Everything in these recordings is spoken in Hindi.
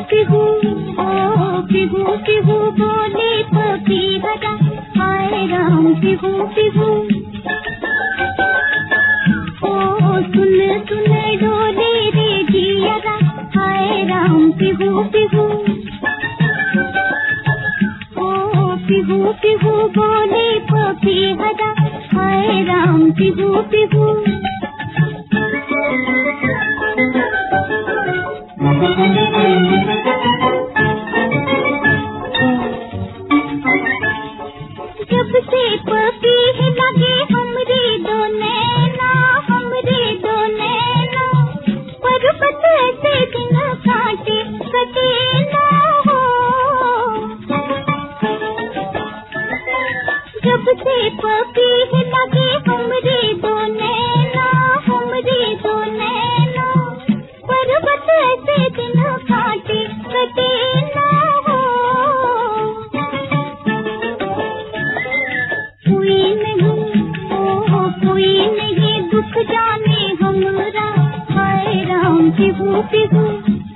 पिहू, ओ पिहू पिहू बोले पपीहरा, हाय राम पिहू पिहू। ओ सुन सुन डोले रे जियरा, हाय राम पिहू पिहू। ओ पिहू पिहू बोले पपीहरा, हाय राम पिहू पिहू। जब से पपीह लगे हमरे दो नैना, हमरे दो नैना, पर्वत से दिन काटे कटे ना हो। जब से पपीह लगे हमरे दो नैना, हमरे दो नैना, पर्वत से दिन काटे कटे ना हो। कोई नहीं, ओ कोई नहीं दुख जाने हमरा, हाय राम पिहू पिहू।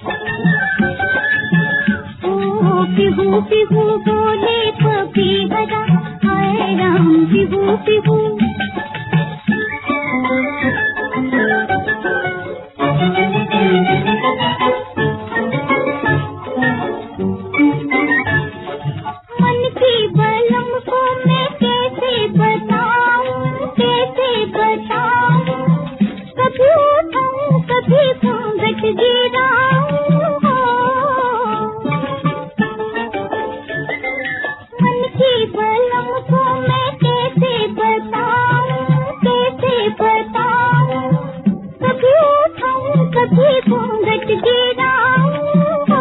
ओ पिहू पिहू बोले पपीहरा, हाय राम पिहू पिहू। मन की बलम को मैं कैसे बताऊं, कैसे बताऊं, कभी उठाऊं कभी घूंघट गिराऊं हो। मन की बलम को मैं कैसे बताऊं, कैसे बताऊं, कभी उठाऊं कभी घूंघट गिराऊं हो।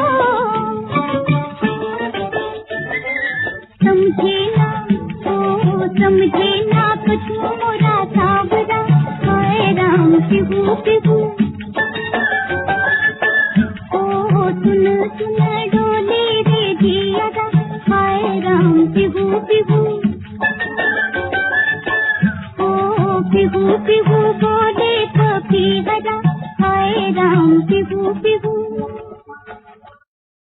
समझे ना, ओ समझे ना कुछ मोरा सावरा, हाय राम पिहू पिहू। ओ सुन सुन डोले रे जियरा, हाय राम पिहू पिहू। ओ पिहू पिहू